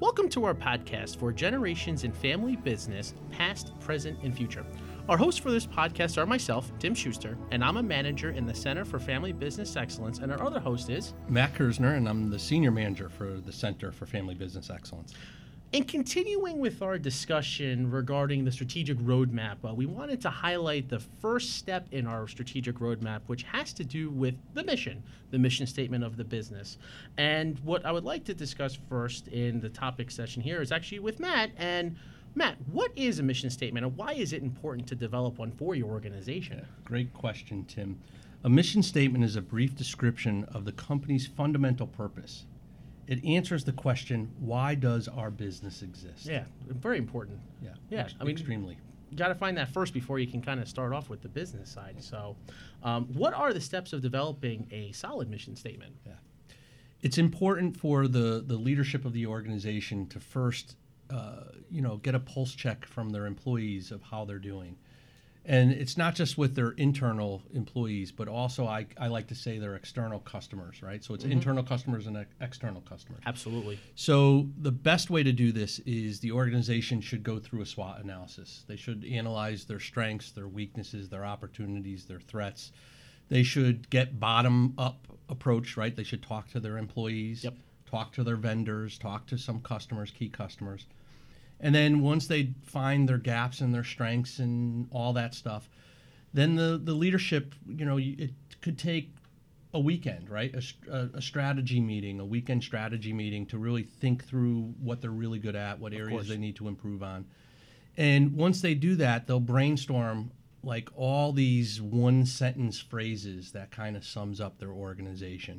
Welcome to our podcast for Generations in Family Business, Past, Present, and Future. Our hosts for this podcast are myself, Tim Schuster, and I'm a manager in the Center for Family Business Excellence, and our other host is Matt Kersner, and I'm the senior manager for the Center for Family Business Excellence. In continuing with our discussion regarding the strategic roadmap, we wanted to highlight the first step in our strategic roadmap, which has to do with the mission statement of the business. And what I would like to discuss first in the topic session here is actually with Matt. And Matt, what is a mission statement and why is it important to develop one for your organization? Yeah, great question, Tim. A mission statement is a brief description of the company's fundamental purpose. It answers the question, why does our business exist? Yeah, very important. Yeah, extremely. You got to find that first before you can kind of start off with the business side. So what are the steps of developing a solid mission statement? Yeah. It's important for the leadership of the organization to first, get a pulse check from their employees of how they're doing. And it's not just with their internal employees, but also I like to say their external customers, right? So it's internal customers and external customers. Absolutely. So the best way to do this is the organization should go through a SWOT analysis. They should analyze their strengths, their weaknesses, their opportunities, their threats. They should get bottom-up approach, right? They should talk to their employees, talk to their vendors, talk to some customers, key customers. And then once they find their gaps and their strengths and all that stuff, then the leadership, it could take a weekend, right? A strategy meeting, a weekend strategy meeting to really think through what they're really good at, what areas they need to improve on. And once they do that, they'll brainstorm like all these one-sentence phrases that kind of sums up their organization.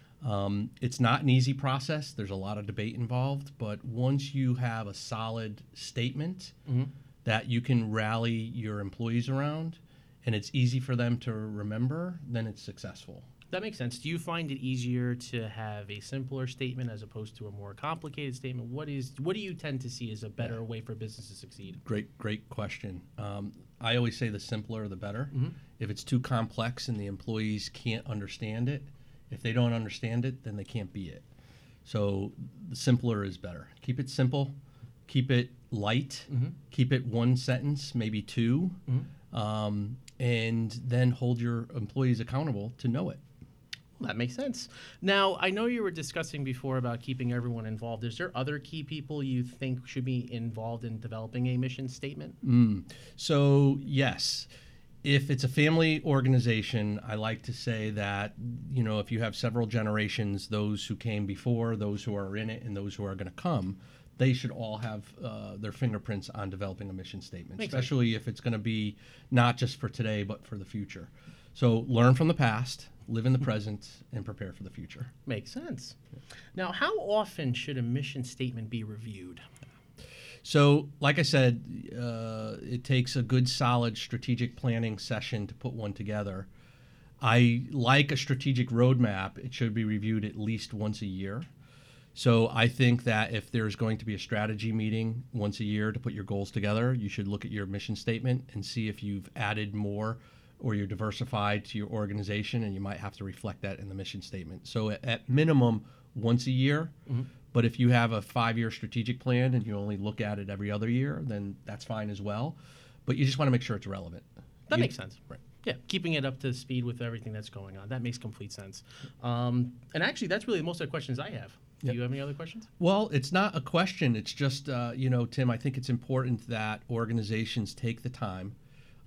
It's not an easy process. There's a lot of debate involved, but once you have a solid statement that you can rally your employees around and it's easy for them to remember, then it's successful. That makes sense. Do you find it easier to have a simpler statement as opposed to a more complicated statement? What do you tend to see as a better way for business to succeed? Great question. I always say the simpler, the better. If it's too complex and the employees can't understand it, if they don't understand it, then they can't be it. So the simpler is better. Keep it simple. Keep it light. Keep it one sentence, maybe two. And then hold your employees accountable to know it. Well, that makes sense. Now, I know you were discussing before about keeping everyone involved. Is there other key people you think should be involved in developing a mission statement? So, yes. If it's a family organization, I like to say that, if you have several generations, those who came before, those who are in it, and those who are going to come, they should all have their fingerprints on developing a mission statement, especially if it's going to be not just for today, but for the future. So learn from the past, live in the present, and prepare for the future. Makes sense. Now, how often should a mission statement be reviewed? So, like I said, it takes a good, solid strategic planning session to put one together. I like a strategic roadmap. It should be reviewed at least once a year. So I think that if there's going to be a strategy meeting once a year to put your goals together, you should look at your mission statement and see if you've added more or you're diversified to your organization, and you might have to reflect that in the mission statement. So at minimum, once a year. But if you have a 5-year strategic plan and you only look at it every other year, then that's fine as well. But you just want to make sure it's relevant. That makes sense. Right. Yeah, keeping it up to speed with everything that's going on. That makes complete sense. And actually, that's really most of the questions I have. Do you have any other questions? Well, it's not a question. It's just, Tim, I think it's important that organizations take the time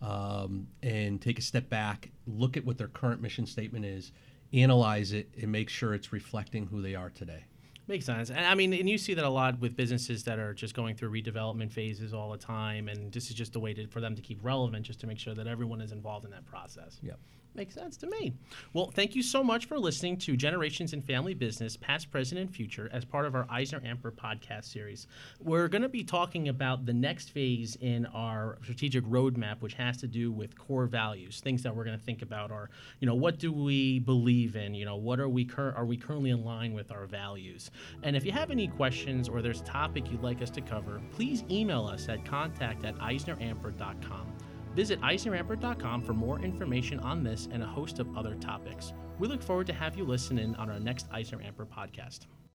and take a step back, look at what their current mission statement is, analyze it, and make sure it's reflecting who they are today. Makes sense. And you see that a lot with businesses that are just going through redevelopment phases all the time, and this is just a way for them to keep relevant, just to make sure that everyone is involved in that process. Yeah. Makes sense to me. Well, thank you so much for listening to Generations in Family Business, Past, Present, and Future as part of our EisnerAmper podcast series. We're going to be talking about the next phase in our strategic roadmap, which has to do with core values. Things that we're going to think about are, what do we believe in? What are we currently in line with our values? And if you have any questions or there's a topic you'd like us to cover, please email us at contact@eisneramper.com. Visit EisnerAmper.com for more information on this and a host of other topics. We look forward to have you listen in on our next EisnerAmper podcast.